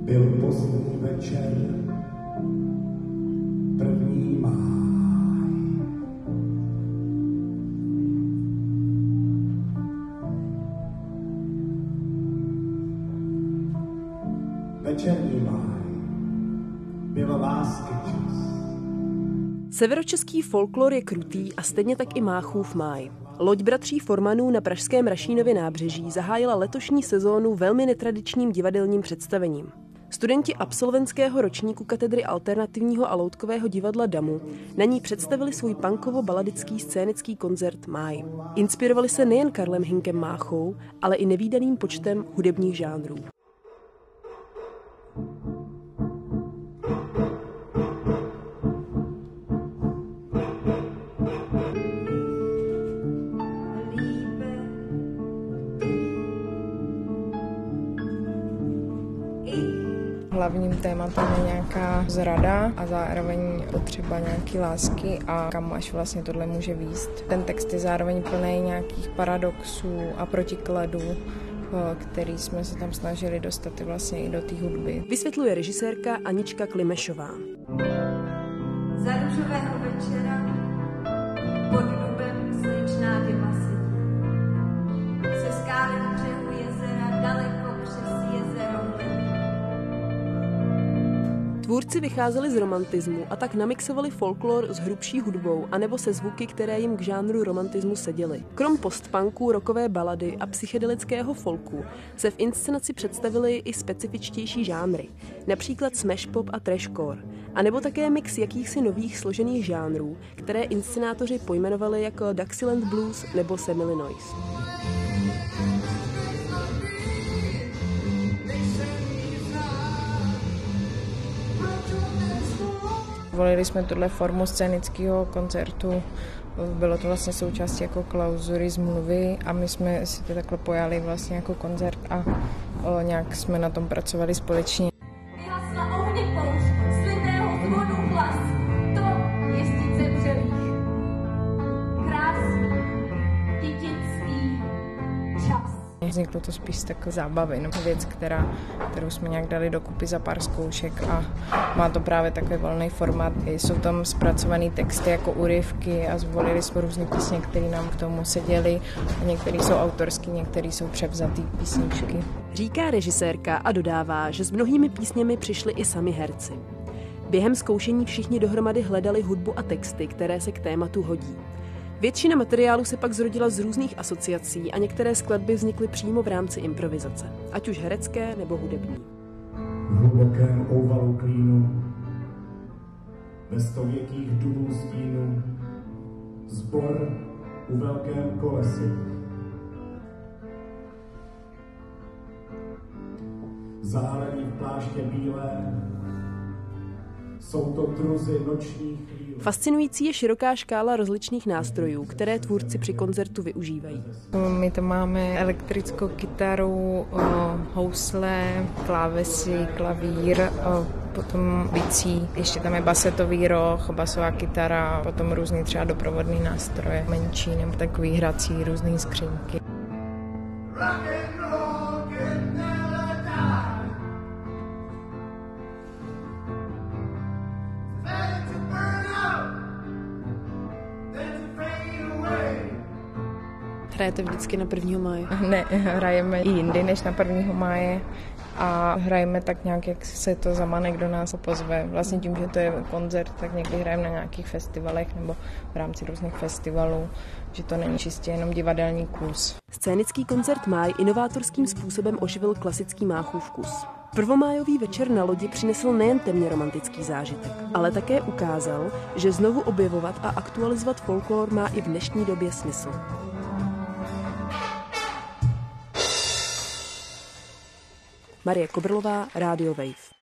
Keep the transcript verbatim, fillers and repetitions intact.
Byl pozdní večer, první máj. Večerní máj, byl lásky čas. Severočeský folklor je krutý a stejně tak i Máchův máj. Loď bratří Formanů na pražském Rašínově nábřeží zahájila letošní sezónu velmi netradičním divadelním představením. Studenti absolventského ročníku katedry alternativního a loutkového divadla Damu na ní představili svůj punkovo-baladický scénický koncert Máj. Inspirovali se nejen Karlem Hynkem Máchou, ale i nevídaným počtem hudebních žánrů. Hlavním tématem je nějaká zrada a zároveň potřeba nějaký lásky a kam až vlastně tohle může vést. Ten text je zároveň plný nějakých paradoxů a protikladů, který jsme se tam snažili dostat vlastně i do té hudby. Vysvětluje režisérka Anička Klimešová. Za růžového večera pod dubem slečná vymasí. Se skály na břehu jezera daleko přes jezero hledí. Tvůrci vycházeli z romantismu a tak namixovali folklor s hrubší hudbou anebo se zvuky, které jim k žánru romantismu seděly. Krom postpunku, rockové balady a psychedelického folku se v inscenaci představili i specifičtější žánry, například smash pop a trashcore, anebo také mix jakýchsi nových složených žánrů, které inscenátoři pojmenovali jako Dixieland Blues nebo Semillinois. Volili jsme tuhle formu scénického koncertu, bylo to vlastně součástí jako klauzury zmluvy a my jsme si to takhle pojali vlastně jako koncert a o, nějak jsme na tom pracovali společně. Vyhasla ohně poušť, slitého zvodu hlas, to je stice břevých. Krásný, dětinský čas. Vzniklo to spíš z takové zábavy, no, věc, která, kterou jsme nějak dali dokupy za pár zkoušek a má to právě takový volný formát. Jsou tam zpracované texty jako úryvky a zvolili jsme různé písně, které nám k tomu seděly. Některé jsou autorské, některé jsou převzatý písničky. Říká režisérka a dodává, že s mnohými písněmi přišli i sami herci. Během zkoušení všichni dohromady hledali hudbu a texty, které se k tématu hodí. Většina materiálu se pak zrodila z různých asociací a některé skladby vznikly přímo v rámci improvizace, ať už herecké nebo hudební. V hlubokém ouvalu klínu, bez stověkých dubů stínu, zbor u velkém kolesi. Zálení v pláště bílé, jsou to truzy nočních chvíl. Fascinující je široká škála rozličných nástrojů, které tvůrci při koncertu využívají. My tam máme elektrickou kytaru, housle, klávesy, klavír, potom bicí, ještě tam je basetový roh, basová kytara, potom různý třeba doprovodný nástroje, menší nebo takový hrací, různý skřínky. Hrajete vždycky na prvního máje? Ne, hrajeme i jindy než na prvního máje a hrajeme tak nějak, jak se to zamanek do nás pozve. Vlastně tím, že to je koncert, tak někdy hrajeme na nějakých festivalech nebo v rámci různých festivalů, že to není čistě jenom divadelní kus. Scénický koncert Máj inovátorským způsobem oživil klasický Máchův vkus. Prvomájový večer na lodi přinesl nejen temně romantický zážitek, ale také ukázal, že znovu objevovat a aktualizovat folklor má i v dnešní době smysl. Marie Kobrlová, Radio Wave.